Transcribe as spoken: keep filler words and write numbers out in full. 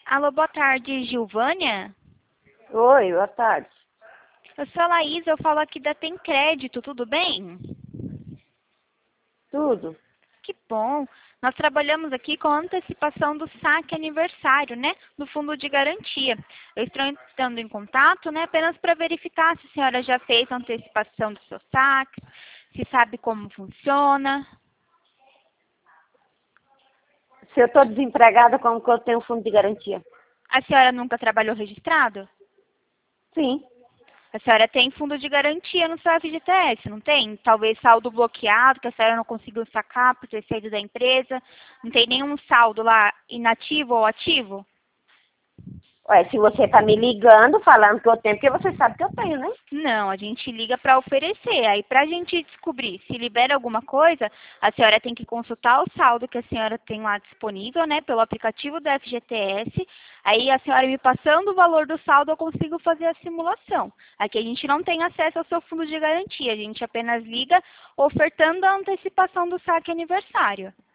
Alô, boa tarde, Gilvânia? Oi, boa tarde. Eu sou a Laís, eu falo aqui da Tem Crédito, tudo bem? Tudo? Que bom. Nós trabalhamos aqui com antecipação do saque aniversário, né? Do fundo de garantia. Eu estou entrando em contato, né? Apenas para verificar se a senhora já fez a antecipação do seu saque, se sabe como funciona. Se eu estou desempregada, como que eu tenho fundo de garantia? A senhora nunca trabalhou registrado? Sim. A senhora tem fundo de garantia no seu F G T S, não tem? Talvez saldo bloqueado, que a senhora não conseguiu sacar por ter saído da empresa. Não tem nenhum saldo lá inativo ou ativo? Ué, se você está me ligando, falando que eu tenho, porque você sabe que eu tenho, né? Não, a gente liga para oferecer. Aí, para a gente descobrir se libera alguma coisa, a senhora tem que consultar o saldo que a senhora tem lá disponível, né, pelo aplicativo do F G T S. Aí, a senhora me passando o valor do saldo, eu consigo fazer a simulação. Aqui a gente não tem acesso ao seu fundo de garantia, a gente apenas liga ofertando a antecipação do saque aniversário.